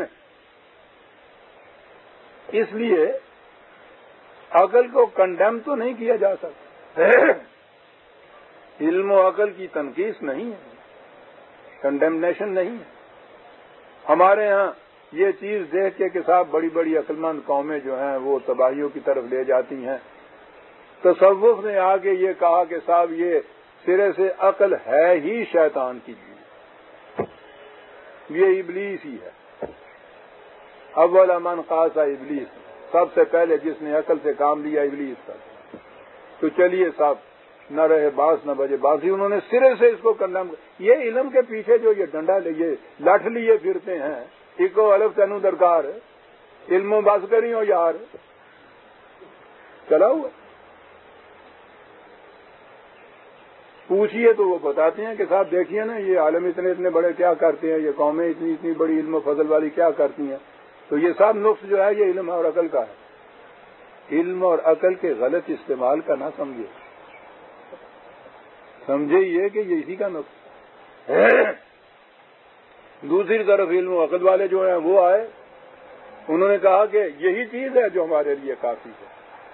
Speaker 1: اس لیے عقل کو کنڈیم تو نہیں کیا جا سکتا، علم و عقل کی تنقیص نہیں ہے، کنڈیمنیشن نہیں ہے۔ ہمارے ہاں یہ چیز دیکھ کے کہ صاحب بڑی بڑی عقل مند قومیں جو ہیں وہ تباہیوں کی طرف لے جاتی ہیں، تصوف نے آ کے یہ کہا کہ صاحب یہ سرے سے عقل ہے ہی شیطان کی چیز، یہ ابلیس ہی ہے۔ اول من قاس ابلیس، سب سے پہلے جس نے عقل سے کام لیا ابلیس کا۔ تو چلیے صاحب، نہ رہے باس نہ بجے باسی، انہوں نے سرے سے اس کو کنڈم۔ یہ علم کے پیچھے جو یہ ڈنڈا لیے لٹھ لیے پھرتے ہیں، اکو الف تینو درکار، علم و بس کری ہو یار، چلا ہوا۔ پوچھئے تو وہ بتاتے ہیں کہ صاحب دیکھیے نا، یہ عالم اتنے اتنے بڑے کیا کرتے ہیں، یہ قومیں اتنی اتنی بڑی علم و فضل والی کیا کرتی ہیں۔ تو یہ سب نقص جو ہے یہ علم اور عقل کا ہے۔ علم اور عقل کے غلط استعمال کا نہ سمجھے، سمجھے یہ کہ یہ اسی کا نقص ہے۔ دوسری طرف علم و عقل والے جو ہیں وہ آئے، انہوں نے کہا کہ یہی چیز ہے جو ہمارے لیے کافی ہے،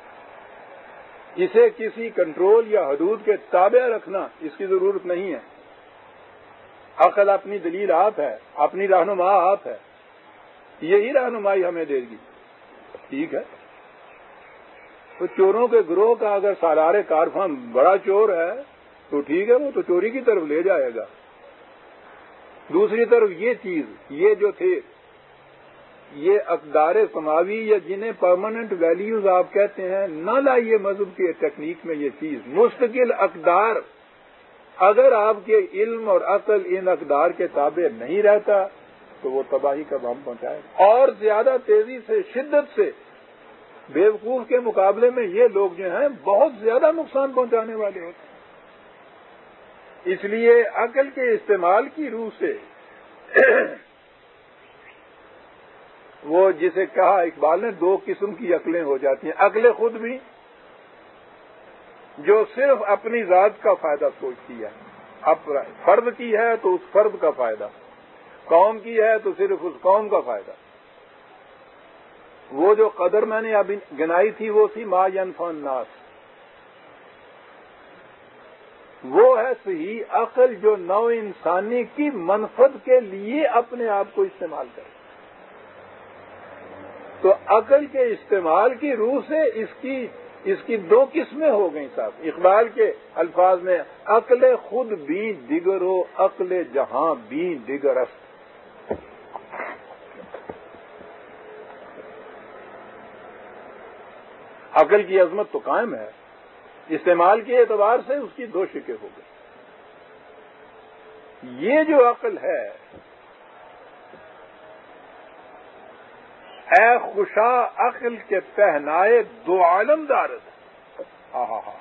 Speaker 1: اسے کسی کنٹرول یا حدود کے تابع رکھنا اس کی ضرورت نہیں ہے۔ عقل اپنی دلیل آپ ہے، اپنی رہنما آپ ہے، یہی رہنمائی ہمیں دے گی۔ ٹھیک ہے، تو چوروں کے گروہ کا اگر سالار کارخواں بڑا چور ہے تو ٹھیک ہے، وہ تو چوری کی طرف لے جائے گا۔ دوسری طرف یہ چیز، یہ جو تھے یہ اقدار سماوی یا جنہیں پرماننٹ ویلیوز آپ کہتے ہیں، نہ لائیے مذہب کی ٹیکنیک میں یہ چیز، مستقل اقدار۔ اگر آپ کے علم اور عقل ان اقدار کے تابع نہیں رہتا تو وہ تباہی کا بم پہنچائے گا، اور زیادہ تیزی سے، شدت سے۔ بیوقوف کے مقابلے میں یہ لوگ جو ہیں بہت زیادہ نقصان پہنچانے والے ہوتے ہیں۔ اس لیے عقل کے استعمال کی روح سے وہ جسے کہا اقبال نے دو قسم کی عقلیں ہو جاتی ہیں. عقل خود بھی جو صرف اپنی ذات کا فائدہ سوچتی ہے, اب فرد کی ہے تو اس فرد کا فائدہ, قوم کی ہے تو صرف اس قوم کا فائدہ. وہ جو قدر میں نے ابھی گنائی تھی وہ تھی ما ينفع الناس. وہ ہے صحیح عقل جو نو انسانی کی منفعت کے لیے اپنے آپ کو استعمال کرے. تو عقل کے استعمال کی روح سے اس کی اس کی دو قسمیں ہو گئیں صاحب. اقبال کے الفاظ میں عقل خود بھی دیگر ہو, عقل جہاں بھی دیگر است. عقل کی عظمت تو قائم ہے, استعمال کے اعتبار سے اس کی دو شکیں ہو گئی. یہ جو عقل ہے, اے خوشا عقل کے پہنائے دو عالم دارد. ہاں ہاں ہاں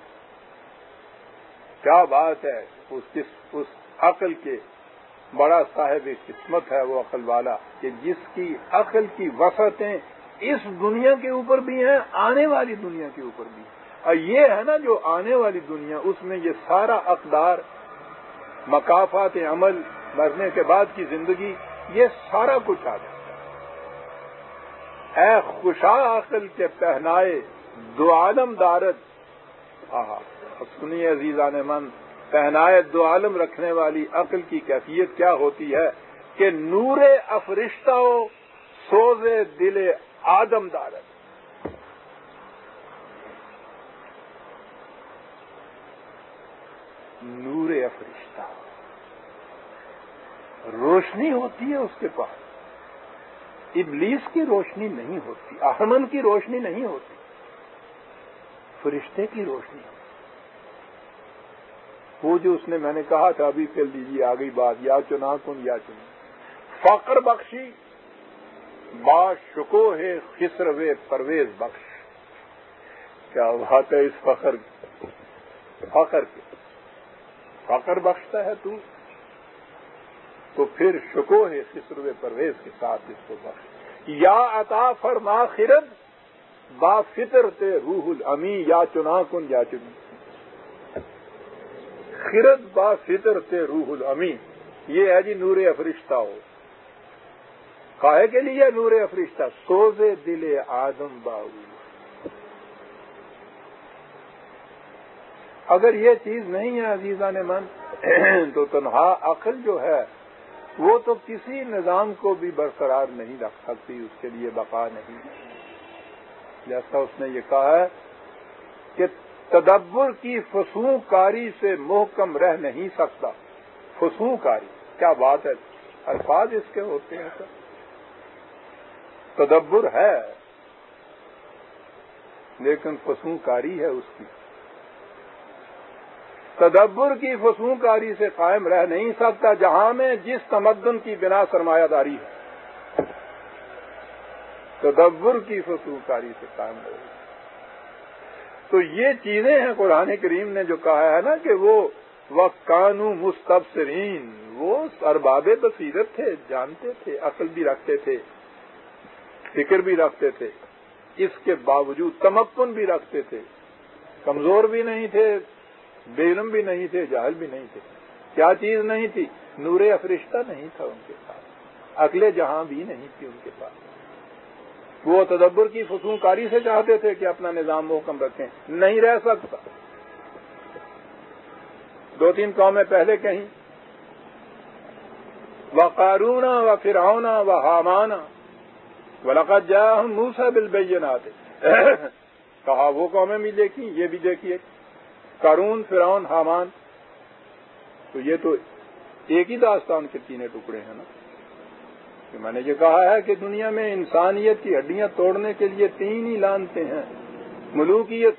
Speaker 1: کیا بات ہے. اس اس عقل کے بڑا صاحب قسمت ہے وہ عقل والا کہ جس کی عقل کی وسعتیں اس دنیا کے اوپر بھی ہیں, آنے والی دنیا کے اوپر بھی ہیں. اور یہ ہے نا جو آنے والی دنیا, اس میں یہ سارا اقدار, مکافات عمل, مرنے کے بعد کی زندگی, یہ سارا کچھ آ جاتا ہے. اے خوشا عقل کے پہنائے دو عالم دارد. آہا سنیے عزیزان من, پہنائے دو عالم رکھنے والی عقل کی کیفیت کیا ہوتی ہے کہ نور افرشتہ و سوز دل آدم دارد. نور افرشتہ, روشنی ہوتی ہے اس کے پاس. ابلیس کی روشنی نہیں ہوتی, احمن کی روشنی نہیں ہوتی, فرشتے کی روشنی ہوتی. وہ جو اس نے میں نے کہا تھا ابھی کر لیجیے آ گئی بات, یا چنا کن یا چنا. فقر بخشی با شکو ہے خسرو پرویز بخش. کیا بات ہے اس فخر فخر کے, فخر بخشتا ہے تو تو پھر شکو ہے خسرو پرویز کے ساتھ اس کو بخش. یا عطا فرما خرد با فطر تے روح الامی یا چنا کن یا چنی. خرد با فطر تے روح الامی, یہ ہے جی نور افرشتہ ہو. کاہے کے لیے نور افرشتہ؟ سوز دل آدم باؤ. اگر یہ چیز نہیں ہے عزیزان من تو تنہا عقل جو ہے وہ تو کسی نظام کو بھی برقرار نہیں رکھ سکتی, اس کے لیے بقا نہیں. جیسا اس نے یہ کہا ہے کہ تدبر کی فسوں کاری سے محکم رہ نہیں سکتا. فسوں کاری, کیا بات ہے, الفاظ اس کے ہوتے ہیں سر. تدبر ہے لیکن فسوں کاری ہے اس کی. تدبر کی فسوں کاری سے قائم رہ نہیں سکتا جہاں میں جس تمدن کی بنا سرمایہ داری ہے. تدبر کی فسوں کاری سے قائم رہ. تو یہ چیزیں ہیں قرآن کریم نے جو کہا ہے نا کہ وہ وَقَانُوا مُسْتَبْصِرِينَ, وہ ارباب بصیرت تھے, جانتے تھے, عقل بھی رکھتے تھے, فکر بھی رکھتے تھے, اس کے باوجود تمکن بھی رکھتے تھے, کمزور بھی نہیں تھے, بے علم بھی نہیں تھے, جاہل بھی نہیں تھے. کیا چیز نہیں تھی؟ نور افرشتہ نہیں تھا ان کے پاس, عقل جہاں بھی نہیں تھی ان کے پاس. وہ تدبر کی فسوں کاری سے چاہتے تھے کہ اپنا نظام محکم رکھیں, نہیں رہ سکتا. دو تین قومیں پہلے کہیں وقارون و فرعون و حامان ولقد جاءهم موسیٰ بالبینات. کہا وہ قومیں بھی دیکھی, یہ بھی دیکھیے, قارون, فرعون, حامان. تو یہ تو ایک ہی داستان کے تینے ٹکڑے ہیں نا. کہ میں نے یہ کہا ہے کہ دنیا میں انسانیت کی ہڈیاں توڑنے کے لیے تین ہی لانتے ہیں: ملوکیت,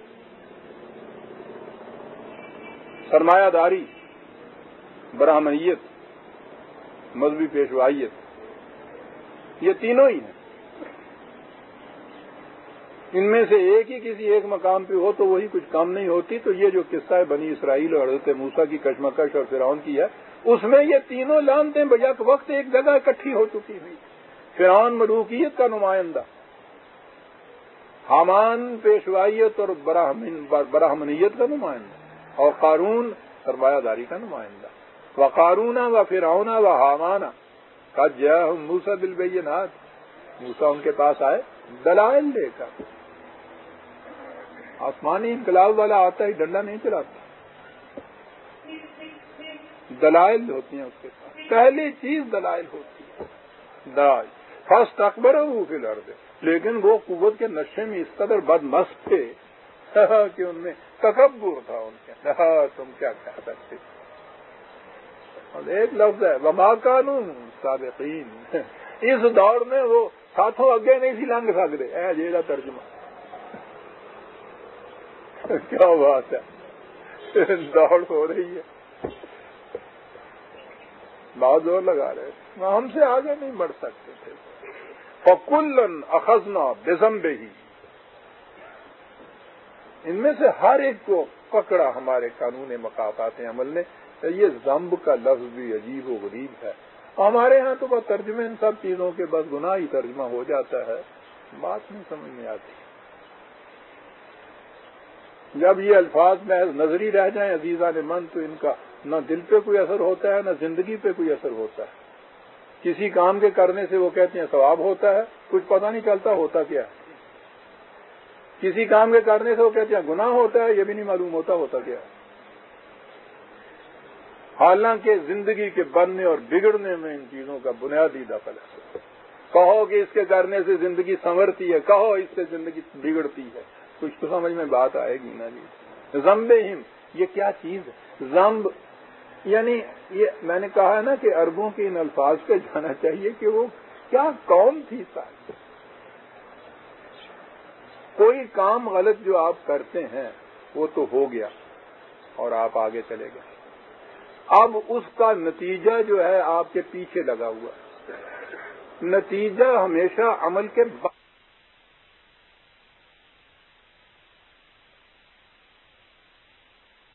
Speaker 1: سرمایہ داری, برہمنیت, مذہبی پیشوائیت. یہ تینوں ہی ہیں. ان میں سے ایک ہی کسی ایک مقام پہ ہو تو وہی کچھ کام نہیں ہوتی. تو یہ جو قصہ ہے بنی اسرائیل اور حضرت موسیٰ کی کشمکش اور فرعون کی ہے, اس میں یہ تینوں لانتیں بیک وقت ایک جگہ اکٹھی ہو چکی ہوئی. فرعون ملوکیت کا نمائندہ، حامان پیشوائیت اور براہمنیت کا نمائندہ، اور قارون سرمایہ داری کا نمائندہ۔ وقارون و فرعون و حامان قد جاءهم موسیٰ بالبینات، موسیٰ ان کے پاس آئے دلائل لے کر۔ آسمانی انقلاب والا آتا ہی ڈنڈا نہیں چلاتا، دلائل ہوتی ہیں اس کے پاس، پہلی چیز دلائل ہوتی ہے، دلائل۔ فرسٹ اکبر وہ فی الارض، لیکن وہ قوت کے نشے میں اس قدر بدمست تھے کہ ان میں تکبر تھا ان کے، تم کیا کہہ سکتے۔ اور ایک لفظ ہے وما کانوا سابقین، اس دور میں وہ ساتھوں اگے نہیں سی لنگ سکتے، اے جیڑا ترجمہ کیا بات ہے، دوڑ ہو رہی ہے، بہت زور لگا رہے، ہم سے آگے نہیں بڑھ سکتے تھے۔ فَكُلًّا أَخَذْنَا بِذَنبِهِ، ان میں سے ہر ایک کو پکڑا ہمارے قانون مکافات عمل نے۔ یہ ذنب کا لفظ بھی عجیب و غریب ہے، ہمارے ہاں تو بس ترجمے ان سب چیزوں کے بس گناہ ہی ترجمہ ہو جاتا ہے، بات نہیں سمجھ میں آتی۔ جب یہ الفاظ محض نظری رہ جائیں عزیزان من، تو ان کا نہ دل پہ کوئی اثر ہوتا ہے، نہ زندگی پہ کوئی اثر ہوتا ہے۔ کسی کام کے کرنے سے وہ کہتے ہیں ثواب ہوتا ہے، کچھ پتہ نہیں چلتا ہوتا کیا ہے۔ کسی کام کے کرنے سے وہ کہتے ہیں گناہ ہوتا ہے، یہ بھی نہیں معلوم ہوتا ہوتا کیا ہے۔ حالانکہ زندگی کے بننے اور بگڑنے میں ان چیزوں کا بنیادی دخل ہے۔ کہو کہ اس کے کرنے سے زندگی سنورتی ہے، کہو اس سے زندگی بگڑتی ہے، کچھ تو سمجھ میں بات آئے گی نا جی۔ ذنبہم، یہ کیا چیز ہے ذنب؟ یعنی یہ میں نے کہا ہے نا کہ عربوں کے ان الفاظ پہ جانا چاہیے کہ وہ کیا قوم تھی ساری۔ کوئی کام غلط جو آپ کرتے ہیں وہ تو ہو گیا اور آپ آگے چلے گئے، اب اس کا نتیجہ جو ہے آپ کے پیچھے لگا ہوا ہے۔ نتیجہ ہمیشہ عمل کے